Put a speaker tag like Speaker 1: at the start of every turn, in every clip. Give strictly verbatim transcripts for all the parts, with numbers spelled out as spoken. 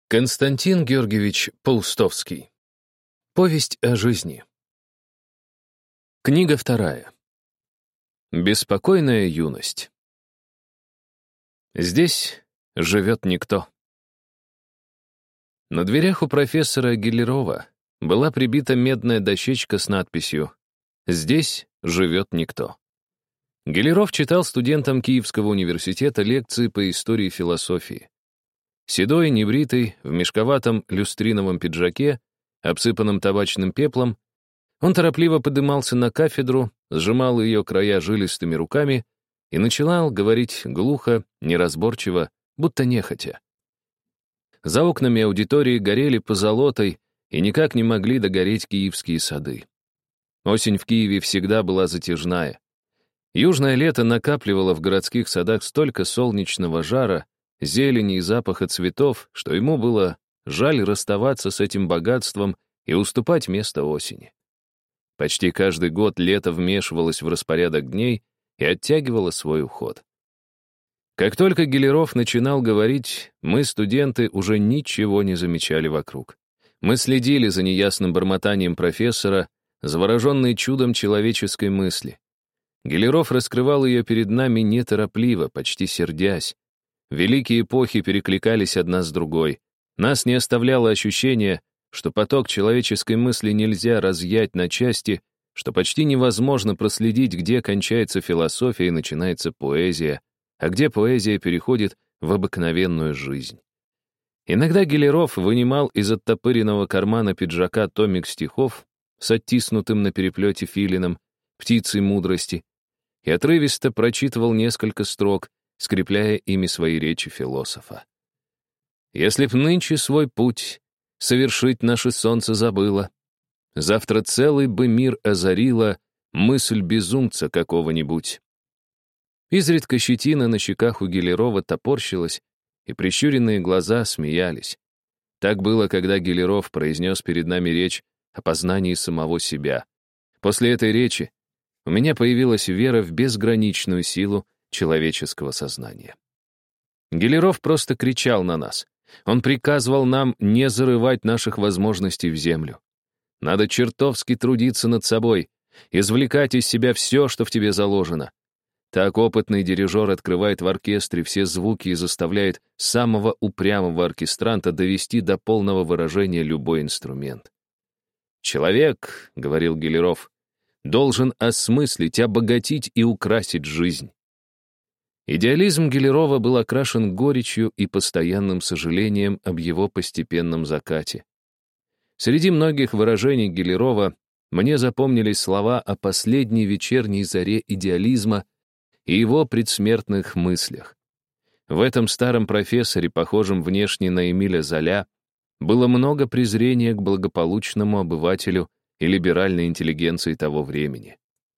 Speaker 1: Константин Георгиевич Паустовский. Повесть о жизни. Книга вторая. Беспокойная юность. Здесь живет никто. На дверях у профессора Гелерова была прибита медная дощечка с надписью «Здесь живет никто». Гелеров читал студентам Киевского университета лекции по истории философии. Седой, небритый, в мешковатом люстриновом пиджаке, обсыпанном табачным пеплом, он торопливо подымался на кафедру, сжимал ее края жилистыми руками и начинал говорить глухо, неразборчиво, будто нехотя. За окнами аудитории горели позолотой и никак не могли догореть киевские сады. Осень в Киеве всегда была затяжная. Южное лето накапливало в городских садах столько солнечного жара, зелени и запаха цветов, что ему было жаль расставаться с этим богатством и уступать место осени. Почти каждый год лето вмешивалось в распорядок дней и оттягивало свой уход. Как только Гелеров начинал говорить, мы, студенты, уже ничего не замечали вокруг. Мы следили за неясным бормотанием профессора, завороженные чудом человеческой мысли. Гелеров раскрывал ее перед нами неторопливо, почти сердясь. Великие эпохи перекликались одна с другой. Нас не оставляло ощущение, что поток человеческой мысли нельзя разъять на части, что почти невозможно проследить, где кончается философия и начинается поэзия, а где поэзия переходит в обыкновенную жизнь. Иногда Гелеров вынимал из оттопыренного кармана пиджака томик стихов с оттиснутым на переплете филином, птицей мудрости, и отрывисто прочитывал несколько строк, скрепляя ими свои речи философа. «Если б нынче свой путь совершить наше солнце забыло, завтра целый бы мир озарила мысль безумца какого-нибудь». Изредка щетина на щеках у Гелерова топорщилась, и прищуренные глаза смеялись. Так было, когда Гелеров произнес перед нами речь о познании самого себя. После этой речи у меня появилась вера в безграничную силу человеческого сознания. Гелеров просто кричал на нас. Он приказывал нам не зарывать наших возможностей в землю. Надо чертовски трудиться над собой, извлекать из себя все, что в тебе заложено. Так опытный дирижер открывает в оркестре все звуки и заставляет самого упрямого оркестранта довести до полного выражения любой инструмент. «Человек, — говорил Гелеров, — должен осмыслить, обогатить и украсить жизнь». Идеализм Гелерова был окрашен горечью и постоянным сожалением об его постепенном закате. Среди многих выражений Гелерова мне запомнились слова о последней вечерней заре идеализма и его предсмертных мыслях. В этом старом профессоре, похожем внешне на Эмиля Золя, было много презрения к благополучному обывателю и либеральной интеллигенции того времени.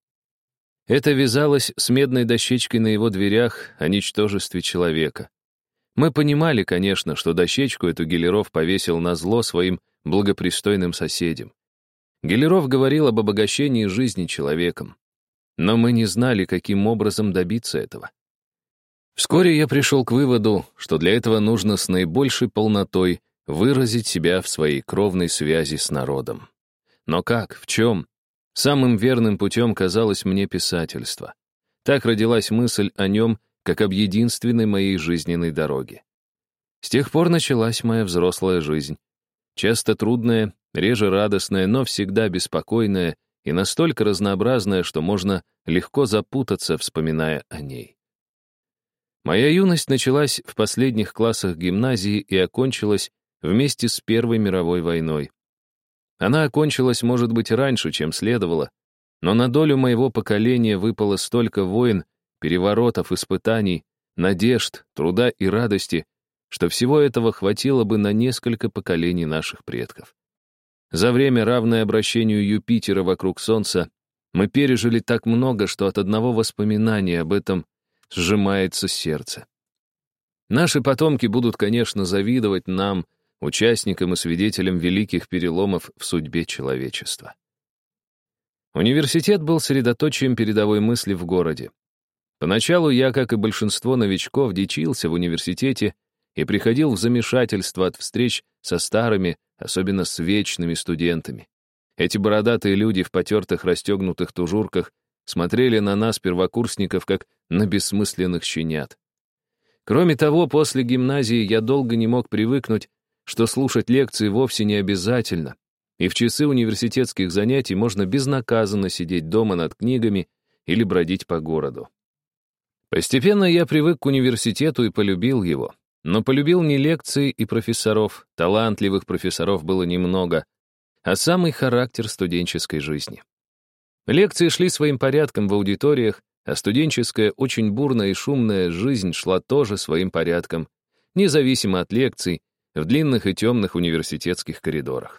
Speaker 1: Это вязалось с медной дощечкой на его дверях о ничтожестве человека. Мы понимали, конечно, что дощечку эту Гелеров повесил назло своим благопристойным соседям. Гелеров говорил об обогащении жизни человеком. Но мы не знали, каким образом добиться этого. Вскоре я пришел к выводу, что для этого нужно с наибольшей полнотой выразить себя в своей кровной связи с народом. Но как, в чем? Самым верным путем казалось мне писательство. Так родилась мысль о нем, как об единственной моей жизненной дороге. С тех пор началась моя взрослая жизнь. Часто трудная, реже радостная, но всегда беспокойная и настолько разнообразная, что можно легко запутаться, вспоминая о ней. Моя юность началась в последних классах гимназии и окончилась вместе с Первой мировой войной. Она окончилась, может быть, раньше, чем следовало, но на долю моего поколения выпало столько войн, переворотов, испытаний, надежд, труда и радости, что всего этого хватило бы на несколько поколений наших предков. За время, равное обращению Юпитера вокруг Солнца, мы пережили так много, что от одного воспоминания об этом сжимается сердце. Наши потомки будут, конечно, завидовать нам, участником и свидетелем великих переломов в судьбе человечества. Университет был средоточием передовой мысли в городе. Поначалу я, как и большинство новичков, дичился в университете и приходил в замешательство от встреч со старыми, особенно с вечными студентами. Эти бородатые люди в потертых расстегнутых тужурках смотрели на нас, первокурсников, как на бессмысленных щенят. Кроме того, после гимназии я долго не мог привыкнуть, что слушать лекции вовсе не обязательно, и в часы университетских занятий можно безнаказанно сидеть дома над книгами или бродить по городу. Постепенно я привык к университету и полюбил его. Но полюбил не лекции и профессоров, талантливых профессоров было немного, а самый характер студенческой жизни. Лекции шли своим порядком в аудиториях, а студенческая, очень бурная и шумная жизнь шла тоже своим порядком, независимо от лекций, в длинных и темных университетских коридорах.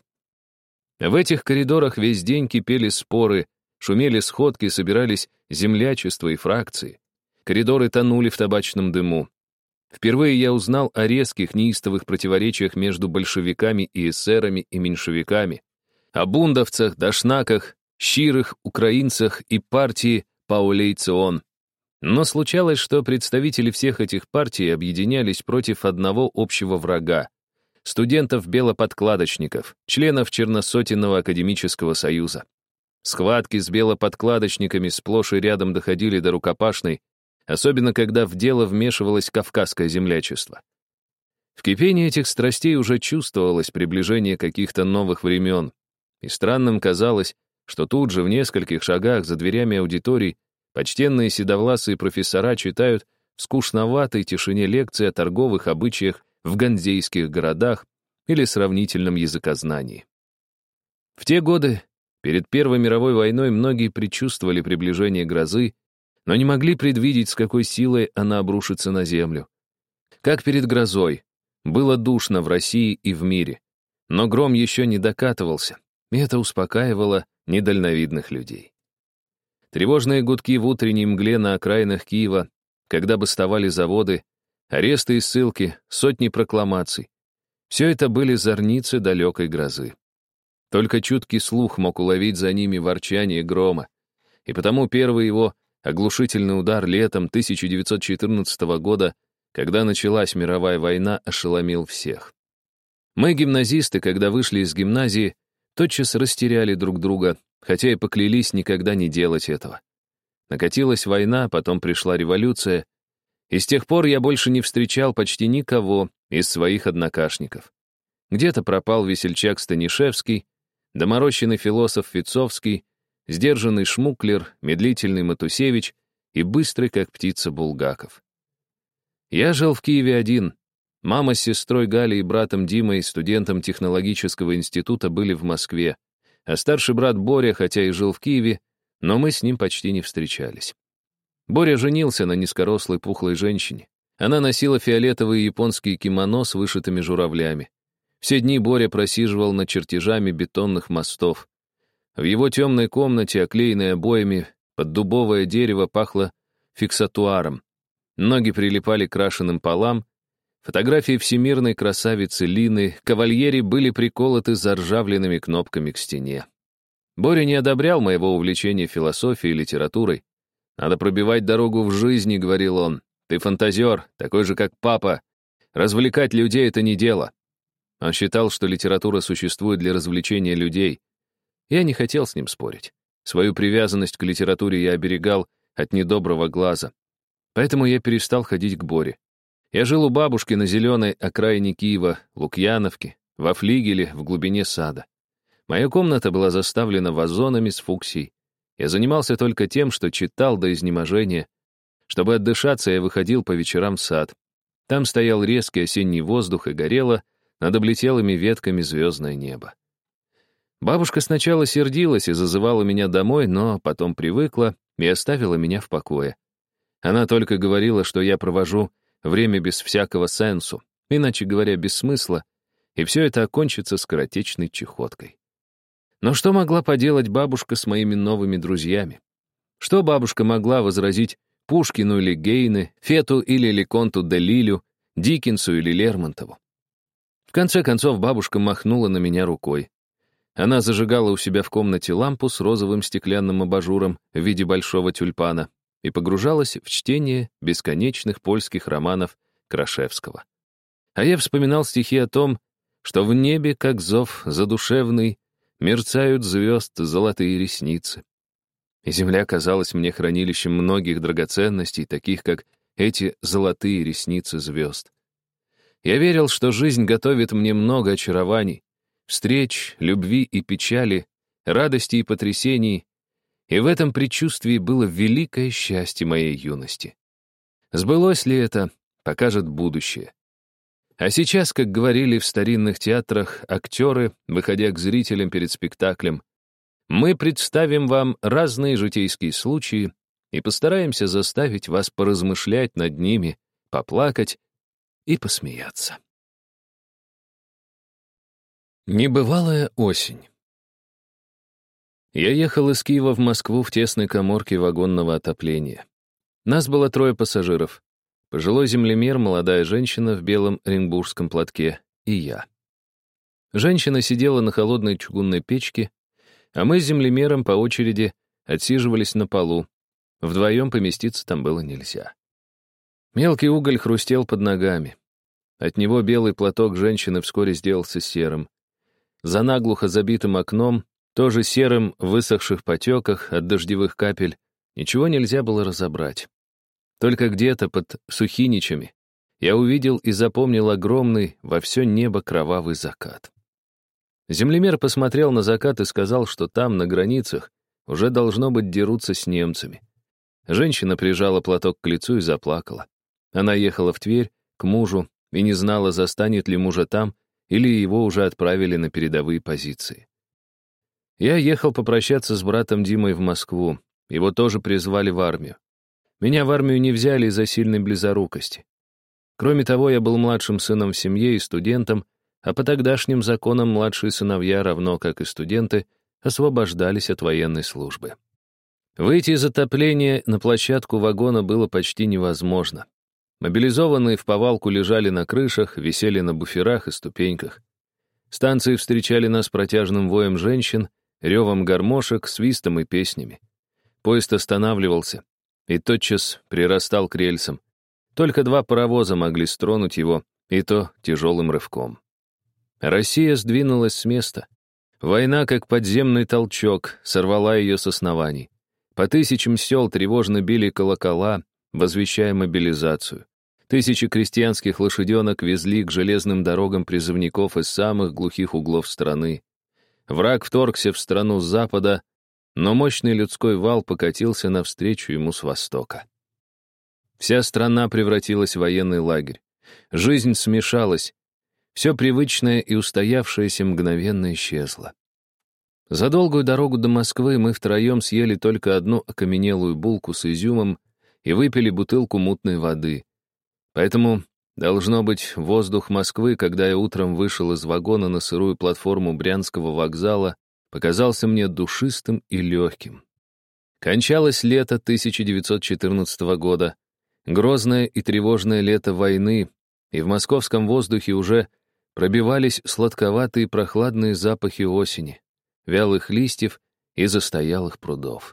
Speaker 1: В этих коридорах весь день кипели споры, шумели сходки, собирались землячества и фракции. Коридоры тонули в табачном дыму. Впервые я узнал о резких, неистовых противоречиях между большевиками и эсерами и меньшевиками, о бундовцах, дашнаках, щирых, украинцах и партии Паулейцион. Но случалось, что представители всех этих партий объединялись против одного общего врага — студентов-белоподкладочников, членов Черносотенного академического союза. Схватки с белоподкладочниками сплошь и рядом доходили до рукопашной, особенно когда в дело вмешивалось кавказское землячество. В кипении этих страстей уже чувствовалось приближение каких-то новых времен, и странным казалось, что тут же в нескольких шагах за дверями аудиторий почтенные седовласые профессора читают в скучноватой тишине лекции о торговых обычаях в ганзейских городах или сравнительном языкознании. В те годы, перед Первой мировой войной, многие предчувствовали приближение грозы, но не могли предвидеть, с какой силой она обрушится на землю. Как перед грозой, было душно в России и в мире, но гром еще не докатывался, и это успокаивало недальновидных людей. Тревожные гудки в утренней мгле на окраинах Киева, когда бастовали заводы, аресты и ссылки, сотни прокламаций. Все это были зорницы далекой грозы. Только чуткий слух мог уловить за ними ворчание грома, и потому первый его оглушительный удар летом тысяча девятьсот четырнадцатого года, когда началась мировая война, ошеломил всех. Мы, гимназисты, когда вышли из гимназии, тотчас растеряли друг друга, хотя и поклялись никогда не делать этого. Накатилась война, потом пришла революция, и с тех пор я больше не встречал почти никого из своих однокашников. Где-то пропал весельчак Станишевский, доморощенный философ Фицовский, сдержанный Шмуклер, медлительный Матусевич и быстрый, как птица, Булгаков. Я жил в Киеве один. Мама с сестрой Галей и братом Димой, студентом технологического института, были в Москве, а старший брат Боря, хотя и жил в Киеве, но мы с ним почти не встречались. Боря женился на низкорослой пухлой женщине. Она носила фиолетовые японские кимоно с вышитыми журавлями. Все дни Боря просиживал над чертежами бетонных мостов. В его темной комнате, оклеенной обоями, под дубовое дерево пахло фиксатуаром. Ноги прилипали к крашеным полам. Фотографии всемирной красавицы Лины Кавальери были приколоты заржавленными кнопками к стене. Боря не одобрял моего увлечения философией и литературой. «Надо пробивать дорогу в жизни», — говорил он. «Ты фантазер, такой же, как папа. Развлекать людей — это не дело». Он считал, что литература существует для развлечения людей. Я не хотел с ним спорить. Свою привязанность к литературе я оберегал от недоброго глаза. Поэтому я перестал ходить к Боре. Я жил у бабушки на зеленой окраине Киева, Лукьяновке, во флигеле в глубине сада. Моя комната была заставлена вазонами с фуксией. Я занимался только тем, что читал до изнеможения. Чтобы отдышаться, я выходил по вечерам в сад. Там стоял резкий осенний воздух и горело над облетелыми ветками звездное небо. Бабушка сначала сердилась и зазывала меня домой, но потом привыкла и оставила меня в покое. Она только говорила, что я провожу время без всякого сенсу, иначе говоря, без смысла, и все это окончится скоротечной чехоткой. Но что могла поделать бабушка с моими новыми друзьями? Что бабушка могла возразить Пушкину или Гейне, Фету или Леконту де Лилю, Диккенсу или Лермонтову? В конце концов бабушка махнула на меня рукой. Она зажигала у себя в комнате лампу с розовым стеклянным абажуром в виде большого тюльпана и погружалась в чтение бесконечных польских романов Крашевского. А я вспоминал стихи о том, что в небе, как зов задушевный, мерцают звезд золотые ресницы. И земля казалась мне хранилищем многих драгоценностей, таких как эти золотые ресницы звезд. Я верил, что жизнь готовит мне много очарований, встреч, любви и печали, радости и потрясений, и в этом предчувствии было великое счастье моей юности. Сбылось ли это, покажет будущее. А сейчас, как говорили в старинных театрах актеры, выходя к зрителям перед спектаклем, мы представим вам разные житейские случаи и постараемся заставить вас поразмышлять над ними, поплакать и посмеяться. Небывалая осень. Я ехал из Киева в Москву в тесной каморке вагонного отопления. Нас было трое пассажиров. Пожилой землемер, молодая женщина в белом оренбургском платке и я. Женщина сидела на холодной чугунной печке, а мы с землемером по очереди отсиживались на полу. Вдвоем поместиться там было нельзя. Мелкий уголь хрустел под ногами. От него белый платок женщины вскоре сделался серым. За наглухо забитым окном, тоже серым в высохших потеках от дождевых капель, ничего нельзя было разобрать. Только где-то под Сухиничами я увидел и запомнил огромный во все небо кровавый закат. Землемер посмотрел на закат и сказал, что там, на границах, уже должно быть дерутся с немцами. Женщина прижала платок к лицу и заплакала. Она ехала в Тверь, к мужу, и не знала, застанет ли мужа там, или его уже отправили на передовые позиции. Я ехал попрощаться с братом Димой в Москву. Его тоже призвали в армию. Меня в армию не взяли из-за сильной близорукости. Кроме того, я был младшим сыном в семье и студентом, а по тогдашним законам младшие сыновья, равно как и студенты, освобождались от военной службы. Выйти из отопления на площадку вагона было почти невозможно. Мобилизованные в повалку лежали на крышах, висели на буферах и ступеньках. Станции встречали нас протяжным воем женщин, ревом гармошек, свистом и песнями. Поезд останавливался и тотчас прирастал к рельсам. Только два паровоза могли стронуть его, и то тяжелым рывком. Россия сдвинулась с места. Война, как подземный толчок, сорвала ее с оснований. По тысячам сел тревожно били колокола, возвещая мобилизацию. Тысячи крестьянских лошаденок везли к железным дорогам призывников из самых глухих углов страны. Враг вторгся в страну с запада, но мощный людской вал покатился навстречу ему с востока. Вся страна превратилась в военный лагерь. Жизнь смешалась. Все привычное и устоявшееся мгновенно исчезло. За долгую дорогу до Москвы мы втроем съели только одну окаменелую булку с изюмом и выпили бутылку мутной воды. Поэтому, должно быть, воздух Москвы, когда я утром вышел из вагона на сырую платформу Брянского вокзала, показался мне душистым и легким. Кончалось лето тысяча девятьсот четырнадцатого года, грозное и тревожное лето войны, и в московском воздухе уже пробивались сладковатые прохладные запахи осени, вялых листьев и застоялых прудов.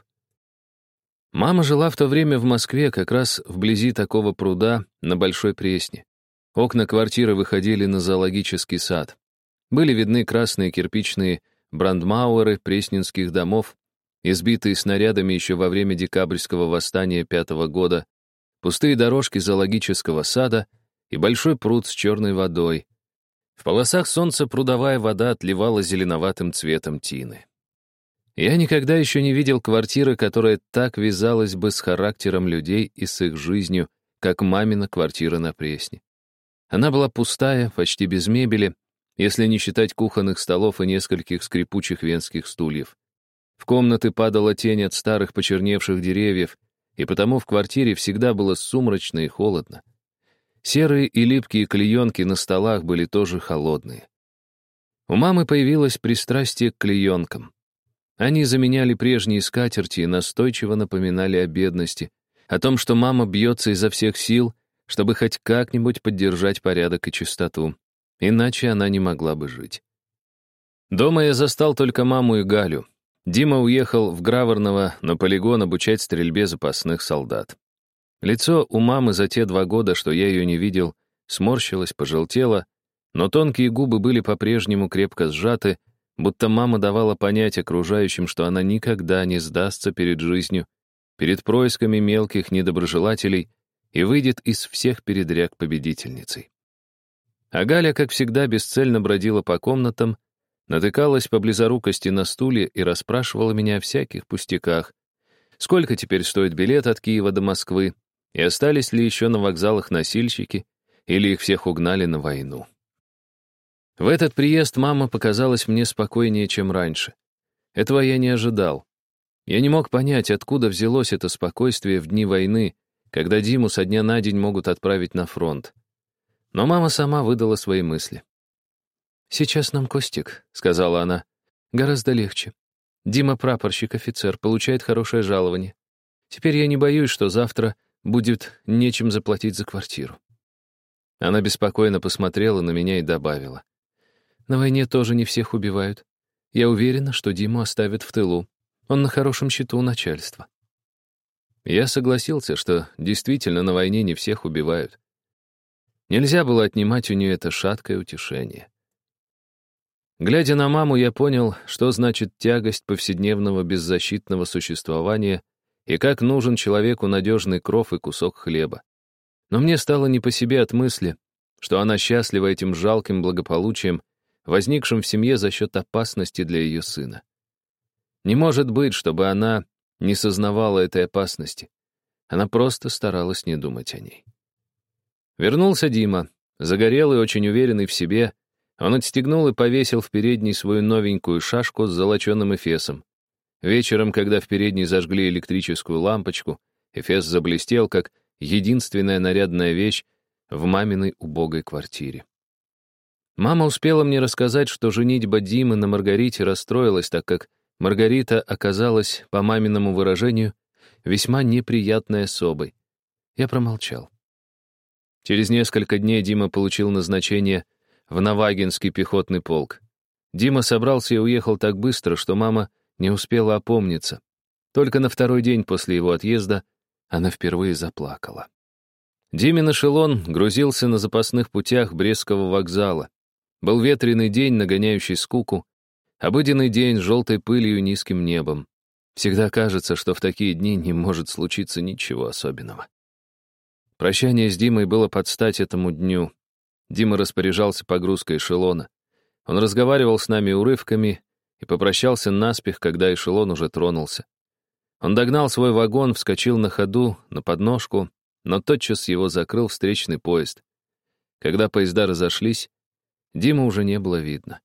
Speaker 1: Мама жила в то время в Москве, как раз вблизи такого пруда на Большой Пресне. Окна квартиры выходили на зоологический сад. Были видны красные кирпичные брандмауэры пресненских домов, избитые снарядами еще во время декабрьского восстания пятого года, пустые дорожки зоологического сада и большой пруд с черной водой. В полосах солнца прудовая вода отливала зеленоватым цветом тины. Я никогда еще не видел квартиры, которая так вязалась бы с характером людей и с их жизнью, как мамина квартира на Пресне. Она была пустая, почти без мебели, если не считать кухонных столов и нескольких скрипучих венских стульев. В комнаты падала тень от старых почерневших деревьев, и потому в квартире всегда было сумрачно и холодно. Серые и липкие клеенки на столах были тоже холодные. У мамы появилось пристрастие к клеенкам. Они заменяли прежние скатерти и настойчиво напоминали о бедности, о том, что мама бьется изо всех сил, чтобы хоть как-нибудь поддержать порядок и чистоту, иначе она не могла бы жить. Дома я застал только маму и Галю. Дима уехал в Граворново на полигон обучать стрельбе запасных солдат. Лицо у мамы за те два года, что я ее не видел, сморщилась, пожелтела, но тонкие губы были по-прежнему крепко сжаты, будто мама давала понять окружающим, что она никогда не сдастся перед жизнью, перед происками мелких недоброжелателей и выйдет из всех передряг победительницей. А Галя, как всегда, бесцельно бродила по комнатам, натыкалась по близорукости на стулья и расспрашивала меня о всяких пустяках. Сколько теперь стоит билет от Киева до Москвы, и остались ли еще на вокзалах носильщики, или их всех угнали на войну. В этот приезд мама показалась мне спокойнее, чем раньше. Этого я не ожидал. Я не мог понять, откуда взялось это спокойствие в дни войны, когда Диму со дня на день могут отправить на фронт. Но мама сама выдала свои мысли. «Сейчас нам, Костик», — сказала она, — «гораздо легче. Дима прапорщик-офицер, получает хорошее жалование. Теперь я не боюсь, что завтра будет нечем заплатить за квартиру». Она беспокойно посмотрела на меня и добавила. «На войне тоже не всех убивают. Я уверена, что Диму оставят в тылу. Он на хорошем счету у начальства». Я согласился, что действительно на войне не всех убивают. Нельзя было отнимать у нее это шаткое утешение. Глядя на маму, я понял, что значит тягость повседневного беззащитного существования и как нужен человеку надежный кров и кусок хлеба. Но мне стало не по себе от мысли, что она счастлива этим жалким благополучием, возникшим в семье за счет опасности для ее сына. Не может быть, чтобы она не сознавала этой опасности. Она просто старалась не думать о ней. Вернулся Дима, загорелый, очень уверенный в себе. Он отстегнул и повесил в передней свою новенькую шашку с золоченым эфесом. Вечером, когда в передней зажгли электрическую лампочку, эфес заблестел, как единственная нарядная вещь в маминой убогой квартире. Мама успела мне рассказать, что женитьба Димы на Маргарите расстроилась, так как Маргарита оказалась, по маминому выражению, весьма неприятной особой. Я промолчал. Через несколько дней Дима получил назначение в Навагинский пехотный полк. Дима собрался и уехал так быстро, что мама не успела опомниться. Только на второй день после его отъезда она впервые заплакала. Димин эшелон грузился на запасных путях Брестского вокзала. Был ветреный день, нагоняющий скуку, обыденный день с желтой пылью и низким небом. Всегда кажется, что в такие дни не может случиться ничего особенного. Прощание с Димой было под стать этому дню. Дима распоряжался погрузкой эшелона. Он разговаривал с нами урывками и попрощался наспех, когда эшелон уже тронулся. Он догнал свой вагон, вскочил на ходу, на подножку, но тотчас его закрыл встречный поезд. Когда поезда разошлись, Димы уже не было видно.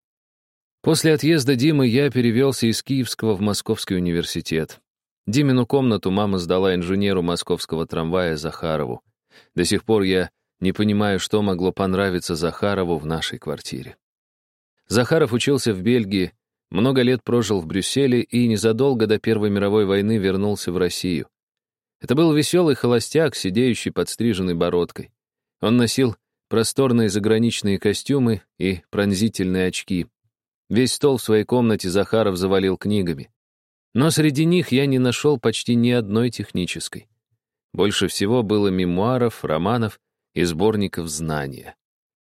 Speaker 1: После отъезда Димы я перевелся из Киевского в Московский университет. Димину комнату мама сдала инженеру московского трамвая Захарову. До сих пор я не понимаю, что могло понравиться Захарову в нашей квартире. Захаров учился в Бельгии, много лет прожил в Брюсселе и незадолго до Первой мировой войны вернулся в Россию. Это был веселый холостяк, сидеющий подстриженной бородкой. Он носил просторные заграничные костюмы и пронзительные очки. Весь стол в своей комнате Захаров завалил книгами. Но среди них я не нашел почти ни одной технической. Больше всего было мемуаров, романов и сборников знания.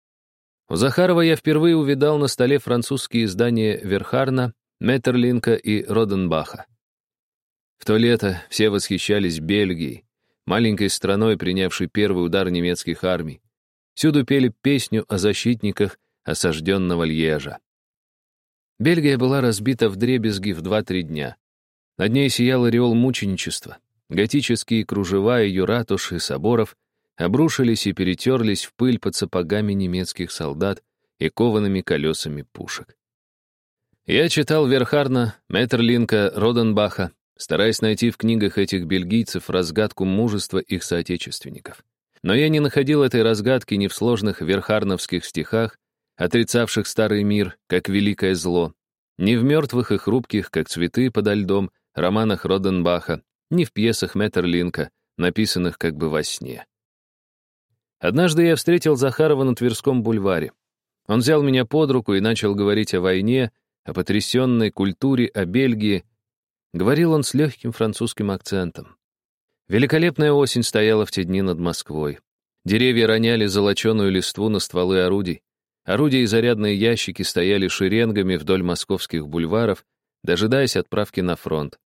Speaker 1: У Захарова я впервые увидал на столе французские издания Верхарна, Меттерлинка и Роденбаха. В то лето все восхищались Бельгией, маленькой страной, принявшей первый удар немецких армий. Всюду пели песню о защитниках осажденного Льежа. Бельгия была разбита вдребезги в два-три дня. Над ней сиял ореол мученичества. Готические кружева ее ратуш и соборов обрушились и перетерлись в пыль под сапогами немецких солдат и коваными колесами пушек. Я читал Верхарна, Меттерлинка, Роденбаха, стараясь найти в книгах этих бельгийцев разгадку мужества их соотечественников. Но я не находил этой разгадки ни в сложных верхарновских стихах, отрицавших старый мир, как великое зло, ни в мертвых и хрупких, как цветы подо льдом, романах Роденбаха, ни в пьесах Меттерлинка, написанных как бы во сне. Однажды я встретил Захарова на Тверском бульваре. Он взял меня под руку и начал говорить о войне, о потрясенной культуре, о Бельгии. Говорил он с легким французским акцентом. Великолепная осень стояла в те дни над Москвой. Деревья роняли золоченую листву на стволы орудий. Орудия и зарядные ящики стояли шеренгами вдоль московских бульваров, дожидаясь отправки на фронт.